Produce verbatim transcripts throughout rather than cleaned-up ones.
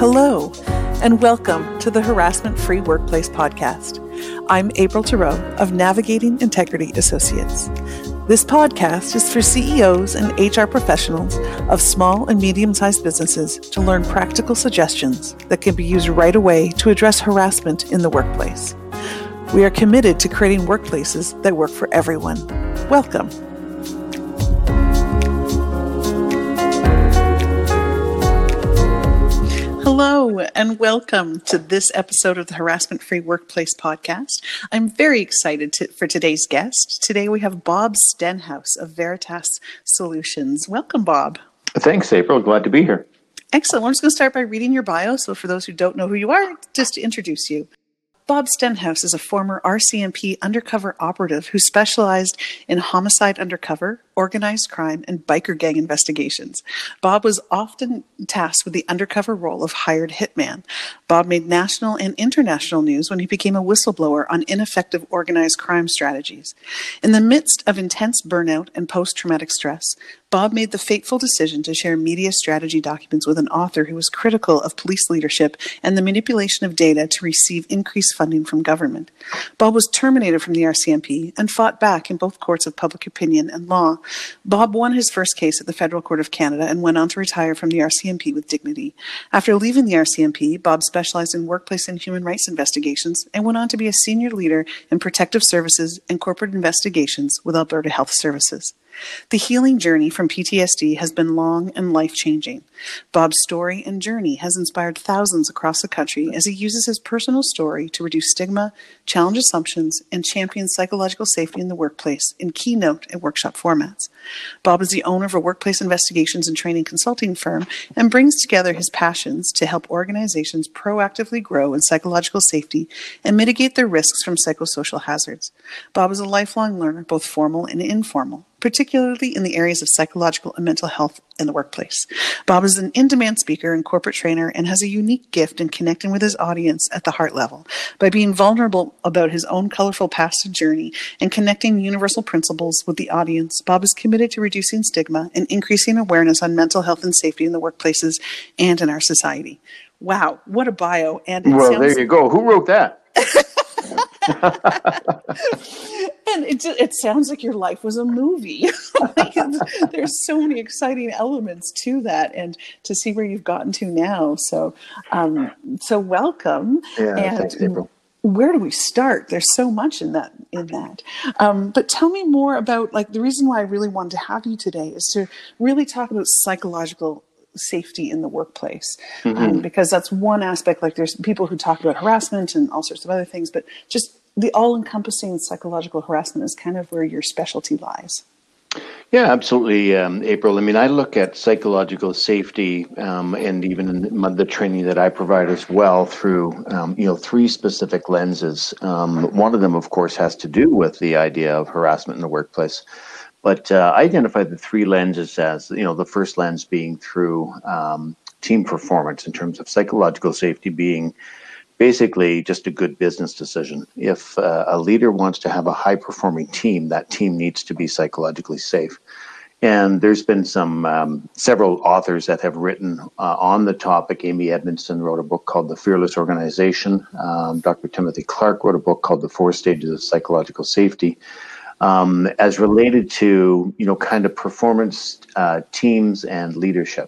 Hello, and welcome to the Harassment Free Workplace Podcast. I'm April Theroux of Navigating Integrity Associates. This podcast is for C E Os and H R professionals of small and medium-sized businesses to learn practical suggestions that can be used right away to address harassment in the workplace. We are committed to creating workplaces that work for everyone. Welcome. Hello, and welcome to this episode of the Harassment Free Workplace Podcast. I'm very excited to, for today's guest. Today we have Bob Stenhouse of Veritas Solutions. Welcome, Bob. Thanks, April. Glad to be here. Excellent. We're just going to start by reading your bio. So for those who don't know who you are, just to introduce you. Bob Stenhouse is a former R C M P undercover operative who specialized in homicide undercover, organized crime, and biker gang investigations. Bob was often tasked with the undercover role of hired hitman. Bob made national and international news when he became a whistleblower on ineffective organized crime strategies. In the midst of intense burnout and post-traumatic stress, Bob made the fateful decision to share media strategy documents with an author who was critical of police leadership and the manipulation of data to receive increased funding from government. Bob was terminated from the R C M P and fought back in both courts of public opinion and law. Bob won his first case at the Federal Court of Canada and went on to retire from the R C M P with dignity. After leaving the R C M P, Bob specialized in workplace and human rights investigations and went on to be a senior leader in protective services and corporate investigations with Alberta Health Services. The healing journey from P T S D has been long and life-changing. Bob's story and journey has inspired thousands across the country as he uses his personal story to reduce stigma, challenge assumptions, and champion psychological safety in the workplace in keynote and workshop formats. Bob is the owner of a workplace investigations and training consulting firm and brings together his passions to help organizations proactively grow in psychological safety and mitigate their risks from psychosocial hazards. Bob is a lifelong learner, both formal and informal, particularly in the areas of psychological and mental health in the workplace. Bob is an in-demand speaker and corporate trainer and has a unique gift in connecting with his audience at the heart level. By being vulnerable about his own colorful past and journey and connecting universal principles with the audience, Bob is committed to reducing stigma and increasing awareness on mental health and safety in the workplaces and in our society. Wow, what a bio. And it well, sounds- there you go. Who wrote that? And it it sounds like your life was a movie. Like, there's so many exciting elements to that, and to see where you've gotten to now. So, um, so welcome. Yeah, and thanks, April. Where do we start? There's so much in that. In that, um, but tell me more about like the reason why I really wanted to have you today is to really talk about psychological safety in the workplace, mm-hmm. um, because that's one aspect. Like there's people who talk about harassment and all sorts of other things, but just the all-encompassing psychological harassment is kind of where your specialty lies. Yeah, absolutely, um, April. I mean, I look at psychological safety um, and even in my, the training that I provide as well through, um, you know, three specific lenses. Um, one of them, of course, has to do with the idea of harassment in the workplace. But uh, I identify the three lenses as, you know, the first lens being through um, team performance in terms of psychological safety being basically just a good business decision. If uh, a leader wants to have a high-performing team, that team needs to be psychologically safe. And there's been some um, several authors that have written uh, on the topic. Amy Edmondson wrote a book called The Fearless Organization. Um, Doctor Timothy Clark wrote a book called The Four Stages of Psychological Safety. Um, as related to, you know, kind of performance uh, teams and leadership.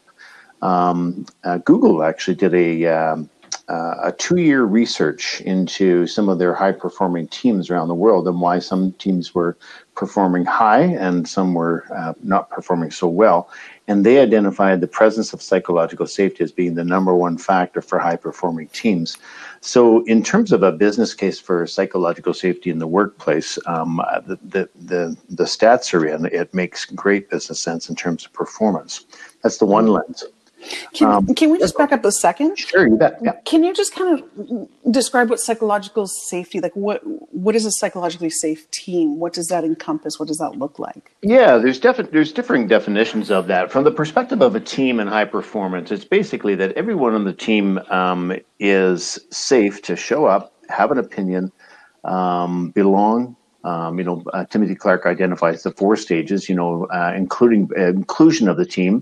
Um, uh, Google actually did a um, uh, a two-year research into some of their high-performing teams around the world and why some teams were performing high and some were uh, not performing so well. And they identified the presence of psychological safety as being the number one factor for high-performing teams. So in terms of a business case for psychological safety in the workplace, um, the, the, the, the stats are in. It makes great business sense in terms of performance. That's the one lens. Can, um, can we just back up a second? Sure, you bet. Yeah. Can you just kind of describe what psychological safety, like what what is a psychologically safe team? What does that encompass? What does that look like? Yeah, there's defi- there's differing definitions of that. From the perspective of a team and high performance, it's basically that everyone on the team um, is safe to show up, have an opinion, um, belong. Um, you know, uh, Timothy Clark identifies the four stages, you know, uh, including uh, inclusion of the team,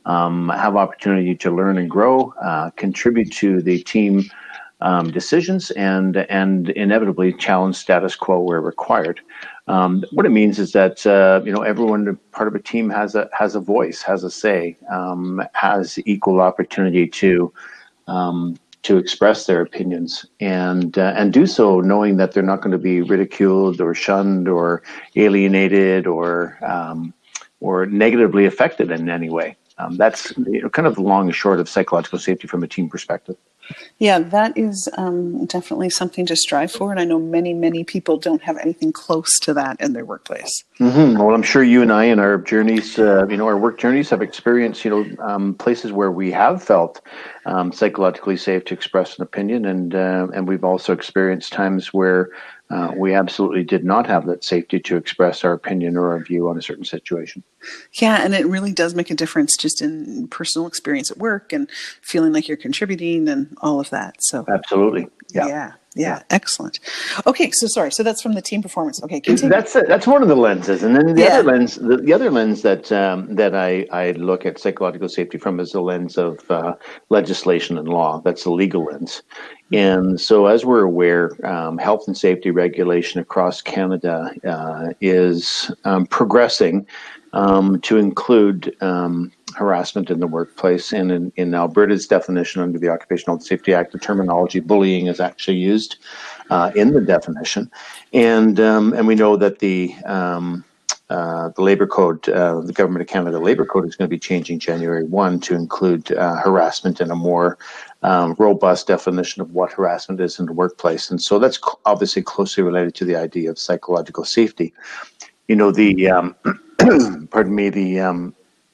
um, have opportunity to learn and grow, uh, contribute to the team um, decisions, and and inevitably challenge status quo where required. Um, what it means is that uh, you know everyone part of a team has a has a voice, has a say, um, has equal opportunity to um, to express their opinions, and uh, and do so knowing that they're not going to be ridiculed or shunned or alienated or um, or negatively affected in any way. Um, that's you know, kind of the long and short of psychological safety from a team perspective. Yeah, that is um, definitely something to strive for. And I know many, many people don't have anything close to that in their workplace. Mm-hmm. Well, I'm sure you and I in our journeys, uh, you know, our work journeys have experienced, you know, um, places where we have felt um, psychologically safe to express an opinion. And, uh, and we've also experienced times where uh, we absolutely did not have that safety to express our opinion or our view on a certain situation. Yeah, and it really does make a difference just in personal experience at work and feeling like you're contributing and all of that. So absolutely. Yeah. Yeah. Yeah. Excellent. Okay. So sorry. So that's from the team performance. Okay. Continue. That's that's one of the lenses, and then the Yeah. other lens, the, the other lens that um, that I, I look at psychological safety from is the lens of uh, legislation and law. That's the legal lens, and so as we're aware, um, health and safety regulation across Canada uh, is um, progressing um, to include um, harassment in the workplace. And in, in Alberta's definition under the Occupational Safety Act, the terminology bullying is actually used uh, in the definition. And um, and we know that the um, uh, the Labour Code, uh, the Government of Canada Labour Code, is going to be changing January first to include uh, harassment in a more um, robust definition of what harassment is in the workplace. And so that's obviously closely related to the idea of psychological safety. You know, the um, pardon me, the um,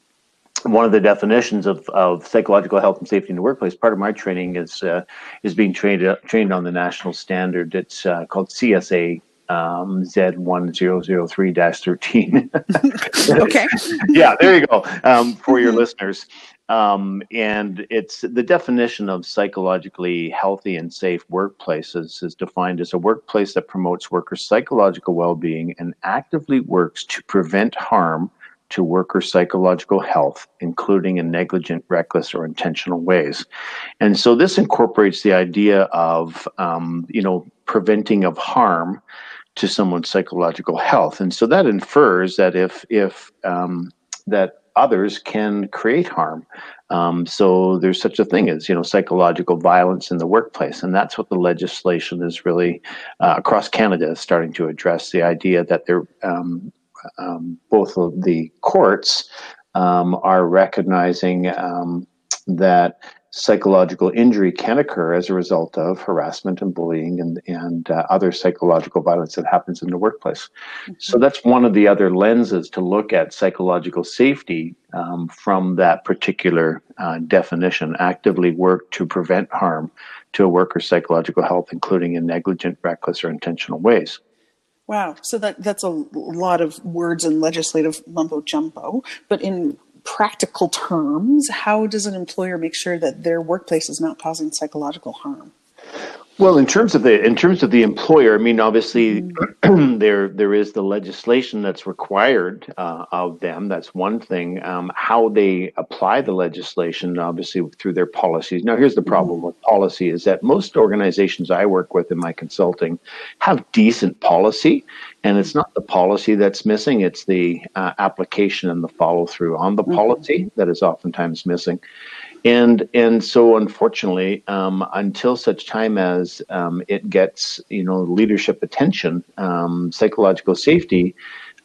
one of the definitions of, of psychological health and safety in the workplace, part of my training is uh, is being trained uh, trained on the national standard. It's uh, called C S A um, Z one zero zero three dash thirteen. Okay. Yeah, there you go, um, for your listeners. Um, and it's the definition of psychologically healthy and safe workplaces is defined as a workplace that promotes workers' psychological well-being and actively works to prevent harm to workers' psychological health, including in negligent, reckless, or intentional ways. And so this incorporates the idea of, um, you know, preventing of harm to someone's psychological health. And so that infers that if, if um, that others can create harm. Um, so there's such a thing as, you know, psychological violence in the workplace. And that's what the legislation is really, uh, across Canada, is starting to address, the idea that there, um, Um, both of the courts um, are recognizing um, that psychological injury can occur as a result of harassment and bullying and, and uh, other psychological violence that happens in the workplace. Mm-hmm. So that's one of the other lenses to look at psychological safety um, from that particular uh, definition: actively work to prevent harm to a worker's psychological health, including in negligent, reckless, or intentional ways. Wow. So that that's a lot of words and legislative mumbo jumbo. But in practical terms, how does an employer make sure that their workplace is not causing psychological harm? Well, in terms of the in terms of the employer, I mean, obviously, mm-hmm. there there is the legislation that's required uh, of them. That's one thing. Um, how they apply the legislation, obviously, through their policies. Now, here's the problem mm-hmm. with policy: is that most organizations I work with in my consulting have decent policy, and it's not the policy that's missing; it's the uh, application and the follow through on the mm-hmm. policy that is oftentimes missing. And and so, unfortunately, um, until such time as um, it gets, you know, leadership attention, um, psychological safety,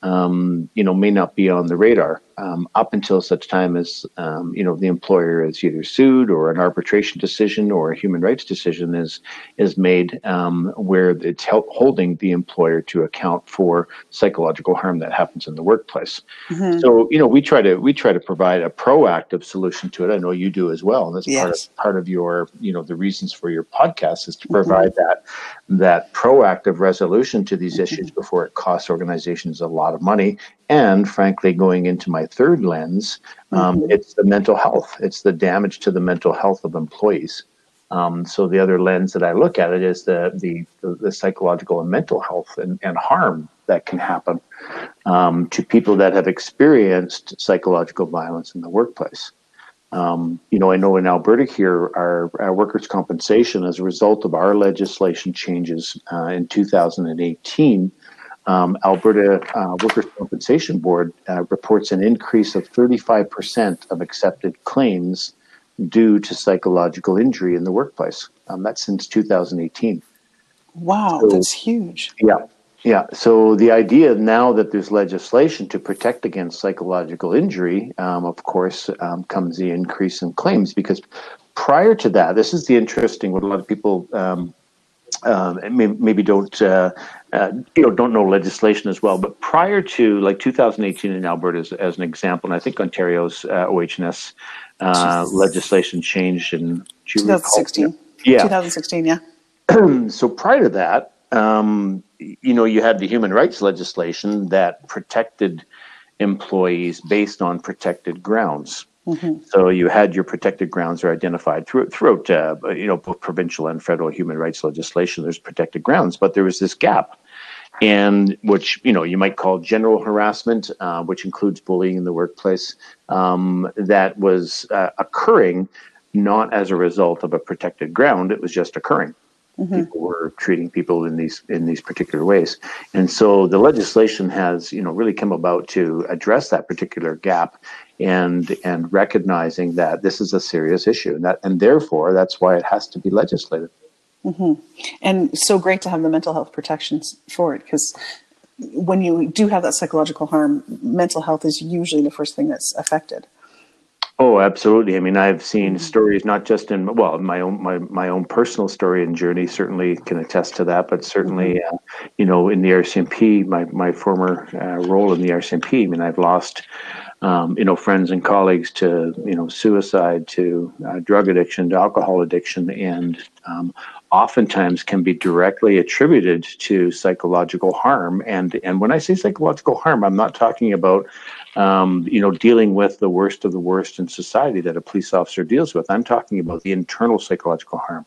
um, you know, may not be on the radar um, up until such time as, um, you know, the employer is either sued or an arbitration decision or a human rights decision is is made um, where it's help holding the employer to account for psychological harm that happens in the workplace. Mm-hmm. So, you know, we try to we try to provide a proactive solution to it. I know you do as well. And that's yes. part of part of your, you know, the reasons for your podcast is to provide mm-hmm. that that proactive resolution to these mm-hmm. issues before it costs organizations a lot of money. And frankly, going into my third lens, um, mm-hmm. it's the mental health. It's the damage to the mental health of employees. Um, so the other lens that I look at it is the the, the, the psychological and mental health and, and harm that can happen um, to people that have experienced psychological violence in the workplace. Um, you know, I know in Alberta here, our, our workers' compensation, as a result of our legislation changes uh, in two thousand eighteen, um, Alberta uh, Workers' Compensation Board uh, reports an increase of thirty-five percent of accepted claims due to psychological injury in the workplace. Um, that's since two thousand eighteen. Wow, So, that's huge. Yeah. Yeah. So the idea now that there's legislation to protect against psychological injury, um, of course, um, comes the increase in claims, because prior to that, this is the interesting, what a lot of people um, um, maybe, maybe don't, uh, uh, you know, don't know legislation as well. But prior to like two thousand eighteen in Alberta, as, as an example, and I think Ontario's uh, O H and S uh, legislation changed in twenty sixteen. Yeah. twenty sixteen, yeah. So prior to that, um, you know, you had the human rights legislation that protected employees based on protected grounds. Mm-hmm. So you had your protected grounds are identified throughout, throughout uh, you know, both provincial and federal human rights legislation. There's protected grounds, but there was this gap, and which, you know, you might call general harassment, uh, which includes bullying in the workplace, um, that was uh, occurring not as a result of a protected ground. It was just occurring. Mm-hmm. People were treating people in these in these particular ways, and so the legislation has, you know, really come about to address that particular gap, and and recognizing that this is a serious issue, and that and therefore that's why it has to be legislated. Mm-hmm. And so great to have the mental health protections for it, because when you do have that psychological harm, mental health is usually the first thing that's affected. Oh, absolutely. I mean, I've seen stories, not just in, well, my own my, my own personal story and journey certainly can attest to that, but certainly, uh, you know, in the R C M P, my, my former uh, role in the R C M P, I mean, I've lost, um, you know, friends and colleagues to, you know, suicide, to uh, drug addiction, to alcohol addiction, and um, oftentimes can be directly attributed to psychological harm. And, and when I say psychological harm, I'm not talking about Um, you know, dealing with the worst of the worst in society that a police officer deals with. I'm talking about the internal psychological harm.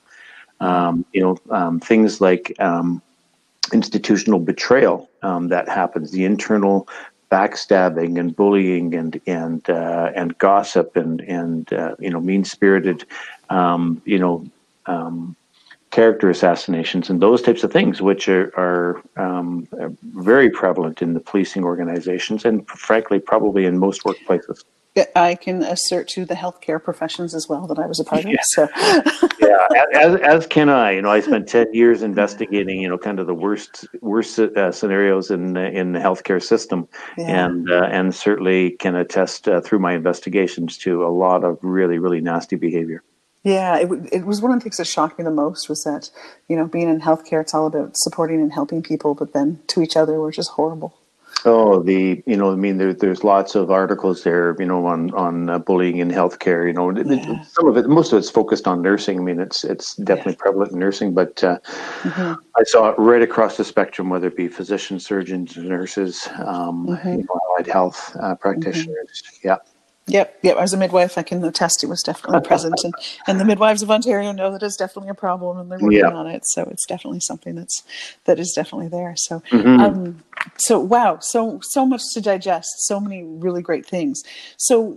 Um, you know, um, things like um, institutional betrayal um, that happens, the internal backstabbing and bullying and and uh, and gossip and and uh, you know, mean spirited, um, you know. Um, character assassinations and those types of things, which are, are, um, are very prevalent in the policing organizations and frankly, probably in most workplaces. I can assert to the healthcare professions as well that I was a part yeah. of. So. yeah, as, as can I. You know, I spent ten years investigating, you know, kind of the worst worst uh, scenarios in in the healthcare system, yeah. and uh, and certainly can attest uh, through my investigations to a lot of really really nasty behavior. Yeah, it, it was one of the things that shocked me the most was that, you know, being in healthcare, it's all about supporting and helping people, but then to each other, we're just horrible. Oh, the, you know, I mean, there, there's lots of articles there, you know, on, on uh, bullying in healthcare, you know, yeah. some of it, most of it's focused on nursing. I mean, it's, it's definitely yeah. prevalent in nursing, but uh, mm-hmm. I saw it right across the spectrum, whether it be physicians, surgeons, nurses, um, mm-hmm. you know, allied health uh, practitioners. Mm-hmm. Yeah. Yep, yep. As a midwife, I can attest it was definitely present, and, and the midwives of Ontario know that it's definitely a problem, and they're working yeah. on it. So it's definitely something that's that is definitely there. So, mm-hmm. um, so wow, so so much to digest, so many really great things. So,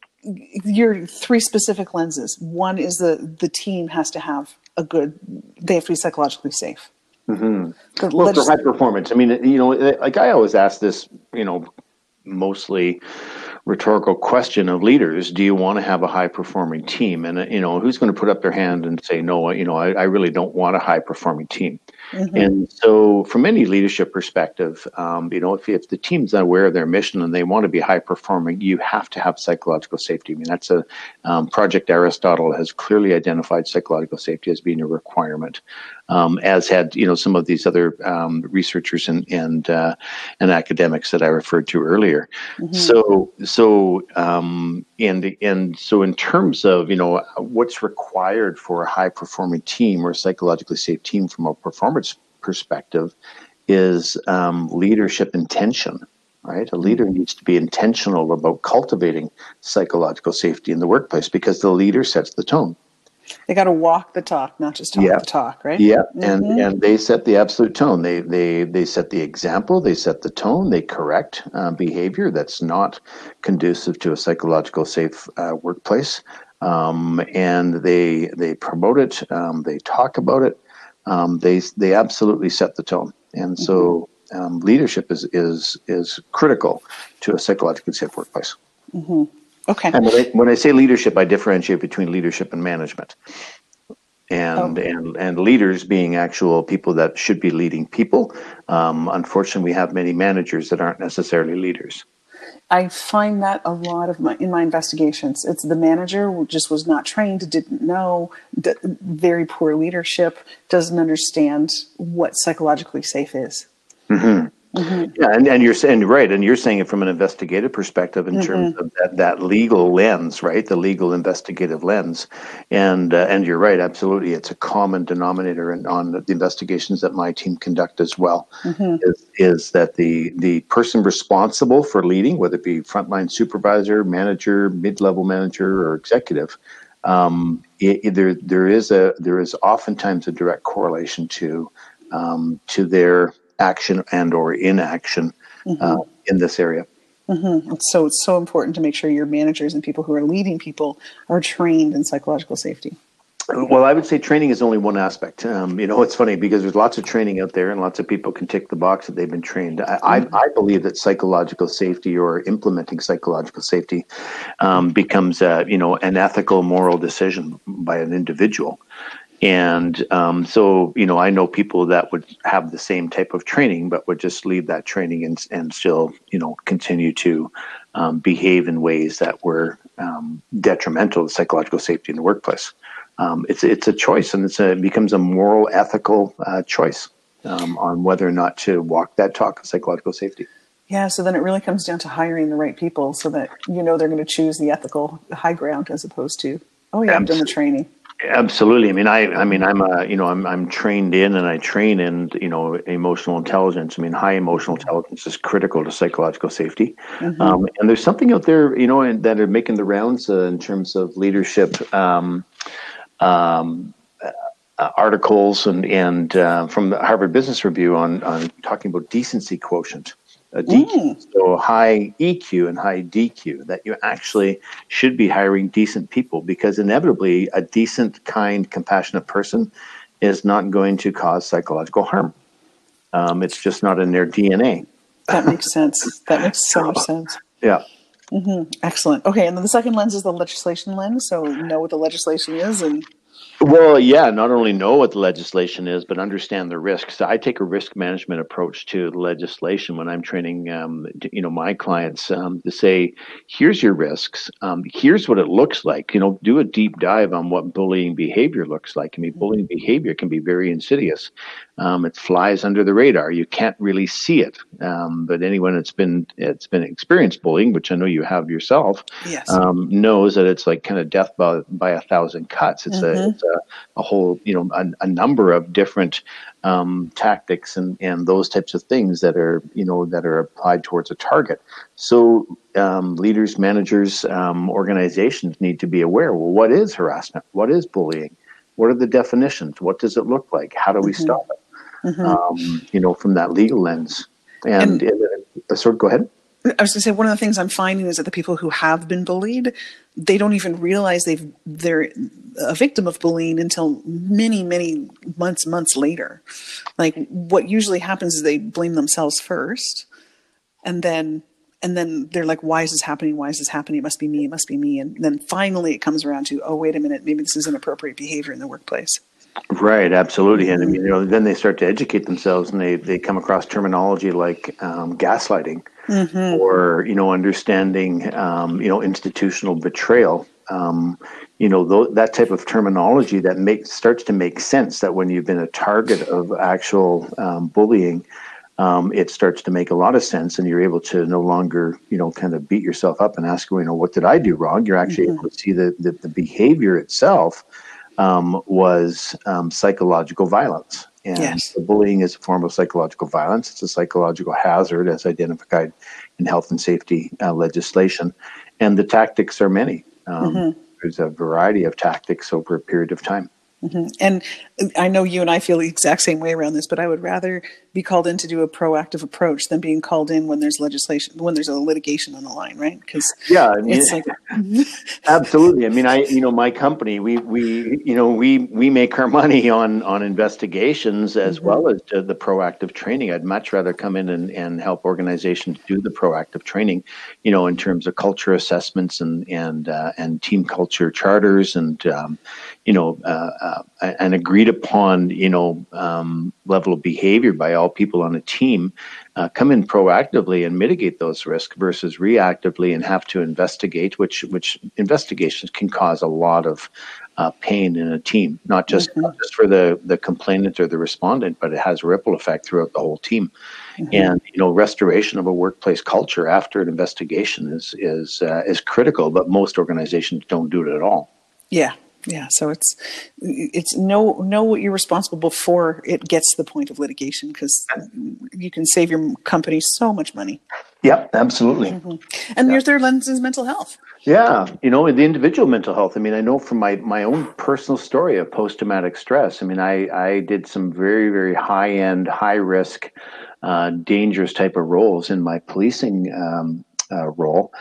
your three specific lenses. One is the the team has to have a good. They have to be psychologically safe. Mm-hmm. Well, legis- for high performance, I mean, you know, like I always ask this, you know, mostly rhetorical question of leaders: do you want to have a high performing team? And, you know, who's going to put up their hand and say, no, you know, I, I really don't want a high performing team. Mm-hmm. And so from any leadership perspective, um, you know, if, if the team's aware of their mission and they want to be high performing, you have to have psychological safety. I mean, that's a um, Project Aristotle has clearly identified psychological safety as being a requirement, um, as had, you know, some of these other um, researchers and and, uh, and academics that I referred to earlier. Mm-hmm. So, so, um, and, and so in terms of, you know, what's required for a high performing team or a psychologically safe team from a performance perspective is um, leadership intention, right? A leader needs to be intentional about cultivating psychological safety in the workplace because the leader sets the tone. They got to walk the talk, not just talk Yeah. the talk, right? Yeah, Mm-hmm. and and they set the absolute tone. They they they set the example. They set the tone. They correct uh, behavior that's not conducive to a psychological safe uh, workplace, um, and they they promote it. Um, they talk about it. Um, they they absolutely set the tone. And so um, leadership is is is critical to a psychologically safe workplace. Mm-hmm. Okay. And when I, when I say leadership, I differentiate between leadership and management. And, Oh. and and leaders being actual people that should be leading people. Um, unfortunately, we have many managers that aren't necessarily leaders. I find that a lot of my in my investigations. It's the manager who just was not trained, didn't know, d- very poor leadership, doesn't understand what psychologically safe is. Mm-hmm. Mm-hmm. Yeah, and, and you're saying right, and you're saying it from an investigative perspective in mm-hmm. terms of that, that legal lens, right? The legal investigative lens, and uh, and you're right, absolutely. It's a common denominator in, on the investigations that my team conduct as well. Mm-hmm. Is, is that the the person responsible for leading, whether it be frontline supervisor, manager, mid-level manager, or executive, um, it, it, there there is a there is oftentimes a direct correlation to um, to their action and or inaction mm-hmm. uh, in this area. Mm-hmm. So it's so important to make sure your managers and people who are leading people are trained in psychological safety. Well, I would say training is only one aspect. Um, you know, it's funny because there's lots of training out there and lots of people can tick the box that they've been trained. I, mm-hmm. I, I believe that psychological safety or implementing psychological safety um, becomes, a, you know, an ethical, moral decision by an individual. And um, so, you know, I know people that would have the same type of training, but would just leave that training and, and still, you know, continue to um, behave in ways that were um, detrimental to psychological safety in the workplace. Um, it's it's a choice, and it's a, it becomes a moral, ethical uh, choice um, on whether or not to walk that talk of psychological safety. Yeah, so then it really comes down to hiring the right people so that, you know, they're going to choose the ethical high ground as opposed to, oh, yeah, I've done the training. Absolutely. I mean, I, I mean, I'm a, you know, I'm, I'm trained in, and I train in, you know, emotional intelligence. I mean, high emotional intelligence is critical to psychological safety. Mm-hmm. Um, and there's something out there, you know, and that are making the rounds uh, in terms of leadership um, um, uh, articles and and uh, from the Harvard Business Review on on talking about decency quotient. A D Q, mm. so high E Q and high D Q, that you actually should be hiring decent people, because inevitably a decent, kind, compassionate person is not going to cause psychological harm. Um, it's just not in their D N A. That makes sense. That makes so much sense. Yeah. Mm-hmm. Excellent. Okay, and then the second lens is the legislation lens. So know what the legislation is and... Well, yeah, not only know what the legislation is, but understand the risks. So I take a risk management approach to legislation when I'm training, um, you know, my clients um, to say, here's your risks. Um, here's what it looks like. You know, do a deep dive on what bullying behavior looks like. I mean, bullying behavior can be very insidious. Um, it flies under the radar. You can't really see it. Um, but anyone that's been it's been experienced bullying, which I know you have yourself, yes. um, knows that it's like kind of death by, by a thousand cuts. It's mm-hmm. a it's a, a whole, you know, a, a number of different um, tactics and, and those types of things that are, you know, that are applied towards a target. So um, leaders, managers, um, organizations need to be aware. Well, what is harassment? What is bullying? What are the definitions? What does it look like? How do we mm-hmm. stop it? Mm-hmm. Um, you know, from that legal lens. And, and uh, sorry, go ahead. I was going to say, one of the things I'm finding is that the people who have been bullied, they don't even realize they've they're a victim of bullying until many, many months, months later. Like, what usually happens is they blame themselves first, and then and then they're like, "Why is this happening? Why is this happening? It must be me. It must be me." And then finally, it comes around to, "Oh, wait a minute, maybe this is inappropriate behavior in the workplace." Right, absolutely. And I mean, you know, then they start to educate themselves, and they, they come across terminology like um, gaslighting, mm-hmm. or, you know, understanding, um, you know, institutional betrayal. Um, you know, th- that type of terminology that makes starts to make sense, that when you've been a target of actual um, bullying, um, it starts to make a lot of sense, and you're able to no longer, you know, kind of beat yourself up and ask, you know, what did I do wrong? You're actually mm-hmm. able to see the, the, the behavior itself Um, was um, psychological violence. And yes. the bullying is a form of psychological violence. It's a psychological hazard as identified in health and safety uh, legislation. And the tactics are many. Um, mm-hmm. there's a variety of tactics over a period of time. Mm-hmm. And I know you and I feel the exact same way around this, but I would rather be called in to do a proactive approach than being called in when there's legislation, when there's a litigation on the line, right? Because yeah, I mean, it's like absolutely. I mean, I you know, my company, we we you know we we make our money on on investigations as mm-hmm. well as the proactive training. I'd much rather come in and, and help organizations do the proactive training, you know, in terms of culture assessments and and uh, and team culture charters and um, you know. Uh, Uh, an agreed upon, you know, um, level of behavior by all people on a team, uh, come in proactively and mitigate those risks versus reactively and have to investigate, which which investigations can cause a lot of uh, pain in a team, not just mm-hmm. not just for the the complainant or the respondent, but it has a ripple effect throughout the whole team. Mm-hmm. And you know, restoration of a workplace culture after an investigation is is uh, is critical, but most organizations don't do it at all. Yeah. Yeah, so it's it's know know what you're responsible before it gets to the point of litigation, because you can save your company so much money. Yep, absolutely. Mm-hmm. And yep. Your third lens is mental health. Yeah, you know, the individual mental health. I mean, I know from my, my own personal story of post-traumatic stress. I mean, I, I did some very, very high-end, high-risk, uh, dangerous type of roles in my policing um, uh, role.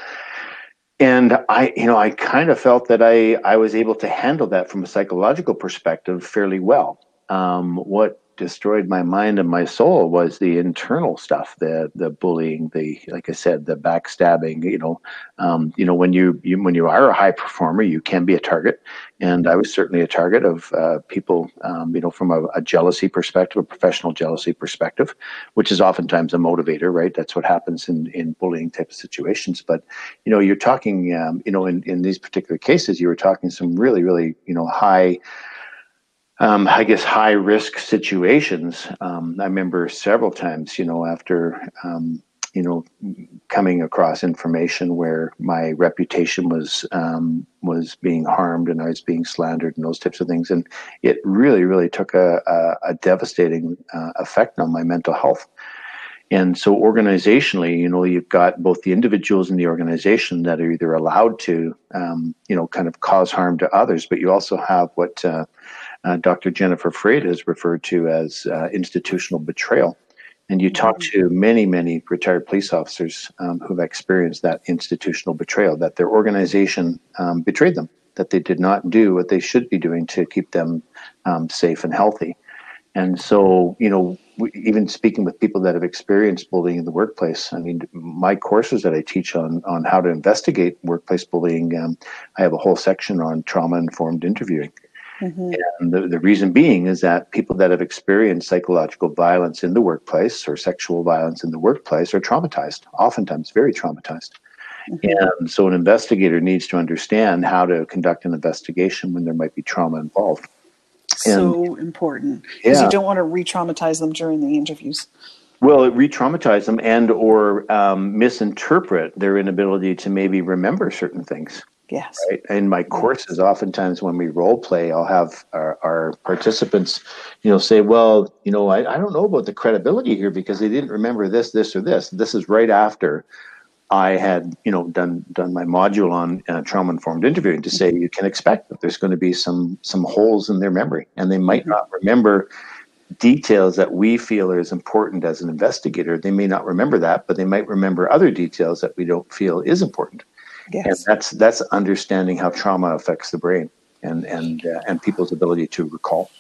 And I, you know, I kind of felt that I, I was able to handle that from a psychological perspective fairly well. Um, what destroyed my mind and my soul was the internal stuff, the the bullying, the, like I said, the backstabbing. You know, um, you know, when you, you when you are a high performer, you can be a target, and I was certainly a target of uh, people. Um, you know, from a, a jealousy perspective, a professional jealousy perspective, which is oftentimes a motivator, right? That's what happens in in bullying type of situations. But you know, you're talking, um, you know, in in these particular cases, you were talking some really, really, you know, high. Um, I guess high risk situations. Um, I remember several times, you know, after, um, you know, coming across information where my reputation was um, was being harmed and I was being slandered and those types of things. And it really, really took a, a, a devastating uh, effect on my mental health. And so organizationally, you know, you've got both the individuals in the organization that are either allowed to, um, you know, kind of cause harm to others, but you also have what uh, uh, Doctor Jennifer Freyd has referred to as uh, institutional betrayal. And you talk to many, many retired police officers um, who've experienced that institutional betrayal, that their organization um, betrayed them, that they did not do what they should be doing to keep them um, safe and healthy. And so, you know, even speaking with people that have experienced bullying in the workplace, I mean, my courses that I teach on on how to investigate workplace bullying, um, I have a whole section on trauma-informed interviewing. Mm-hmm. And the, the reason being is that people that have experienced psychological violence in the workplace or sexual violence in the workplace are traumatized, oftentimes very traumatized. Mm-hmm. And so an investigator needs to understand how to conduct an investigation when there might be trauma involved. So and, important, because yeah. you don't want to re-traumatize them during the interviews. Well, it re-traumatize them and or um, misinterpret their inability to maybe remember certain things. Yes. Right. In my courses, oftentimes when we role play, I'll have our, our participants, you know, say, well, you know, I, I don't know about the credibility here because they didn't remember this, this, or this. This is right after I had, you know, done done my module on uh, trauma-informed interviewing to say you can expect that there's going to be some some holes in their memory, and they might mm-hmm. not remember details that we feel are as important as an investigator. They may not remember that, but they might remember other details that we don't feel is important. Yes. And that's that's understanding how trauma affects the brain and and uh, and people's ability to recall.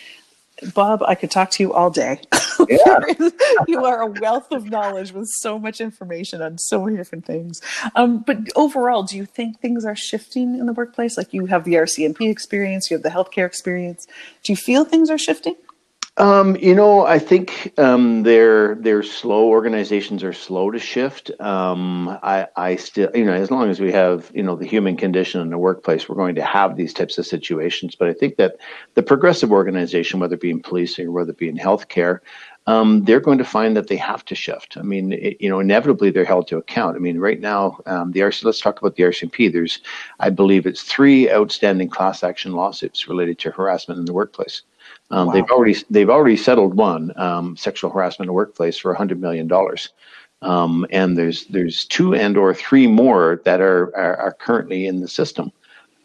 Bob, I could talk to you all day. Yeah. You are a wealth of knowledge with so much information on so many different things. Um, but overall, do you think things are shifting in the workplace? Like you have the R C M P experience, you have the healthcare experience. Do you feel things are shifting? Um, you know, I think um, they're they're slow. Organizations are slow to shift. Um, I, I still, you know, as long as we have, you know, the human condition in the workplace, we're going to have these types of situations. But I think that the progressive organization, whether it be in policing or whether it be in healthcare, um, they're going to find that they have to shift. I mean, it, you know, inevitably they're held to account. I mean, right now, um, the R C, let's talk about the R C M P. There's, I believe, it's three outstanding class action lawsuits related to harassment in the workplace. Um, wow. They've already they've already settled one, um, sexual harassment in the workplace, for one hundred million dollars, um, and there's there's two and or three more that are are, are currently in the system.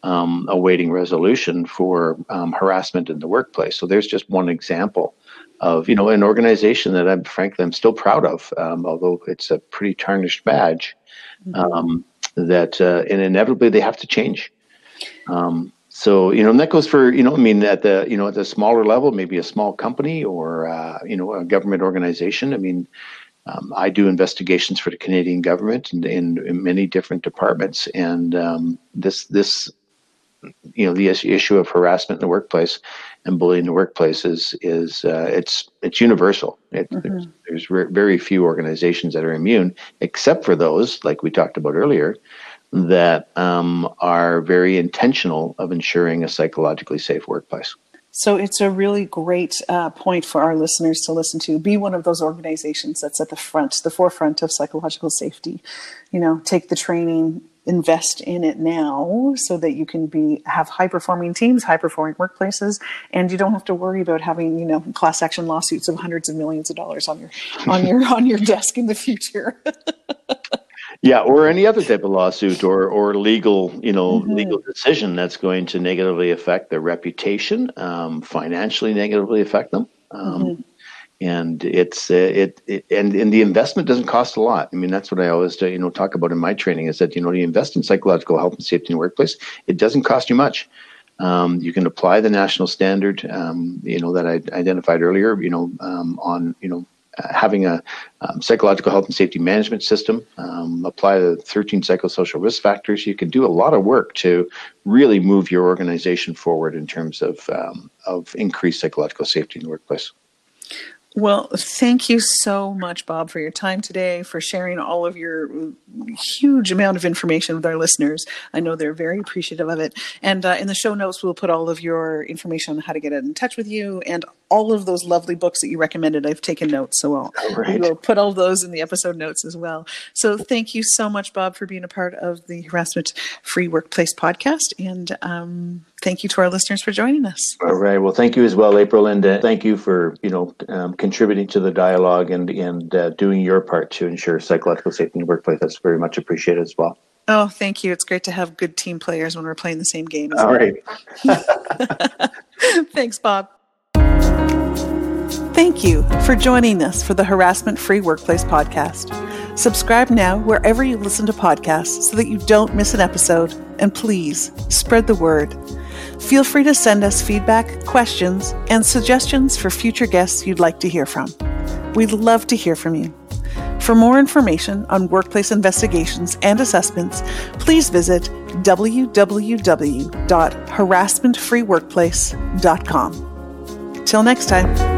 um, awaiting resolution for um, harassment in the workplace. So there's just one example of, you know, an organization that I'm frankly, I'm still proud of, um, although it's a pretty tarnished badge, um, that, uh, and inevitably they have to change. Um, so, you know, and that goes for, you know, I mean, at the, you know, at the smaller level, maybe a small company or, uh, you know, a government organization. I mean, um, I do investigations for the Canadian government and in, in many different departments. And um, this, this, you know, the issue of harassment in the workplace and bullying in the workplace is, is uh, it's it's universal. It, mm-hmm. There's, there's re- very few organizations that are immune, except for those, like we talked about earlier, that um, are very intentional of ensuring a psychologically safe workplace. So it's a really great uh, point for our listeners to listen to. Be one of those organizations that's at the front, the forefront of psychological safety. You know, take the training, invest in it now so that you can be have high-performing teams, high-performing workplaces, and you don't have to worry about having, you know, class action lawsuits of hundreds of millions of dollars on your on your on your desk in the future. Yeah, or any other type of lawsuit or or legal, you know, mm-hmm. legal decision that's going to negatively affect their reputation, um, financially negatively affect them. Um, mm-hmm. And it's uh, it, it and, and the investment doesn't cost a lot. I mean, that's what I always you know talk about in my training is that, you know, you invest in psychological health and safety in the workplace. It doesn't cost you much. Um, you can apply the national standard, um, you know, that I identified earlier. You know, um, on you know. Uh, having a um, psychological health and safety management system, um, apply the thirteen psychosocial risk factors. You can do a lot of work to really move your organization forward in terms of um, of increased psychological safety in the workplace. Well, thank you so much, Bob, for your time today, for sharing all of your huge amount of information with our listeners. I know they're very appreciative of it. And uh, in the show notes, we'll put all of your information on how to get in touch with you and all of those lovely books that you recommended. I've taken notes, so I'll, right. we'll put all those in the episode notes as well. So thank you so much, Bob, for being a part of the Harassment Free Workplace podcast. And um, thank you to our listeners for joining us. All right. Well, thank you as well, April. And uh, thank you for, you know, um, contributing to the dialogue and, and uh, doing your part to ensure psychological safety in the workplace. That's very much appreciated as well. Oh, thank you. It's great to have good team players when we're playing the same game. All right. Thanks, Bob. Thank you for joining us for the Harassment Free Workplace podcast. Subscribe now wherever you listen to podcasts so that you don't miss an episode. And please spread the word. Feel free to send us feedback, questions, and suggestions for future guests you'd like to hear from. We'd love to hear from you. For more information on workplace investigations and assessments, please visit w w w dot harassment free workplace dot com. Till next time.